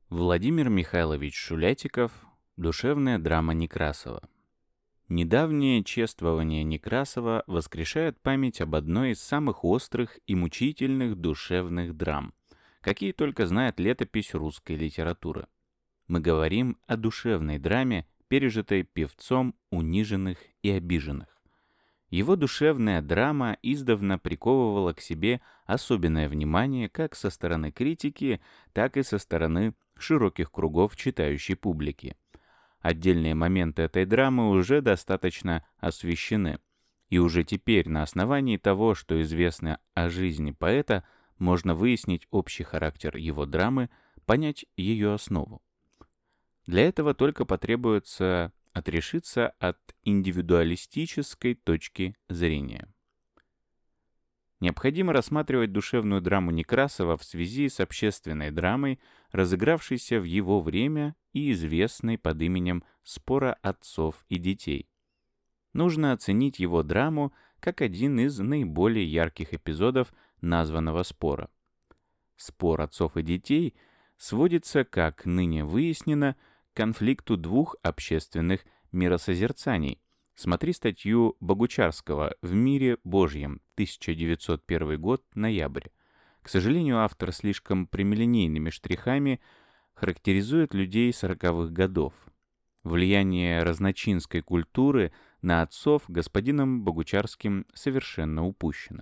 Владимир Михайлович Шулятиков. Душевная драма Некрасова. Недавнее чествование Некрасова воскрешает память об одной из самых острых и мучительных душевных драм, какие только знает летопись русской литературы. Мы говорим о душевной драме, пережитой певцом униженных и обиженных. Его душевная драма издавна приковывала к себе особенное внимание как со стороны критики, так и со стороны широких кругов читающей публики. Отдельные моменты этой драмы уже достаточно освещены, и уже теперь на основании того, что известно о жизни поэта, можно выяснить общий характер его драмы, понять ее основу. Для этого только потребуется отрешиться от индивидуалистической точки зрения. Необходимо рассматривать душевную драму Некрасова в связи с общественной драмой, разыгравшейся в его время и известной под именем «Спора отцов и детей». Нужно оценить его драму как один из наиболее ярких эпизодов названного спора. Спор отцов и детей сводится, как ныне выяснено, к конфликту двух общественных миросозерцаний. Смотри статью Богучарского «В мире Божьем», 1901 год, ноябрь. К сожалению, автор слишком прямолинейными штрихами характеризует людей 40-х годов. Влияние разночинской культуры на отцов господином Богучарским совершенно упущено.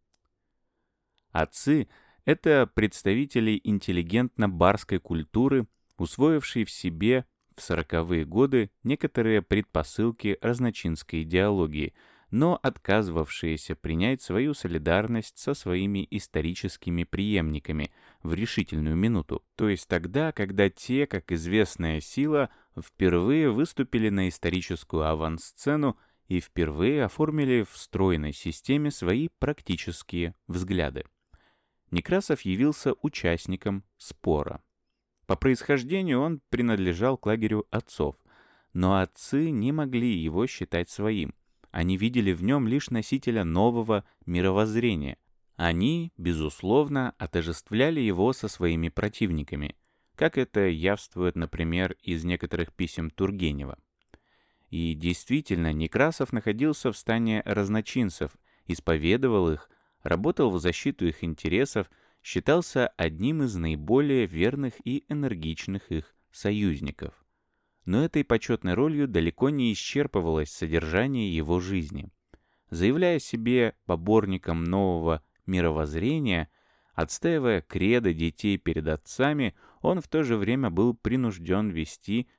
Отцы — это представители интеллигентно-барской культуры, усвоившие в себе в 40-е годы некоторые предпосылки разночинской идеологии, но отказывавшиеся принять свою солидарность со своими историческими преемниками в решительную минуту, то есть тогда, когда те, как известная сила, впервые выступили на историческую авансцену и впервые оформили в стройной системе свои практические взгляды. Некрасов явился участником спора. По происхождению он принадлежал к лагерю отцов, но отцы не могли его считать своим. Они видели в нем лишь носителя нового мировоззрения. Они, безусловно, отождествляли его со своими противниками, как это явствует, например, из некоторых писем Тургенева. И действительно, Некрасов находился в стане разночинцев, исповедовал их, работал в защиту их интересов, считался одним из наиболее верных и энергичных их союзников. Но этой почетной ролью далеко не исчерпывалось содержание его жизни. Заявляя себе поборником нового мировоззрения, отстаивая кредо детей перед отцами, он в то же время был принужден вести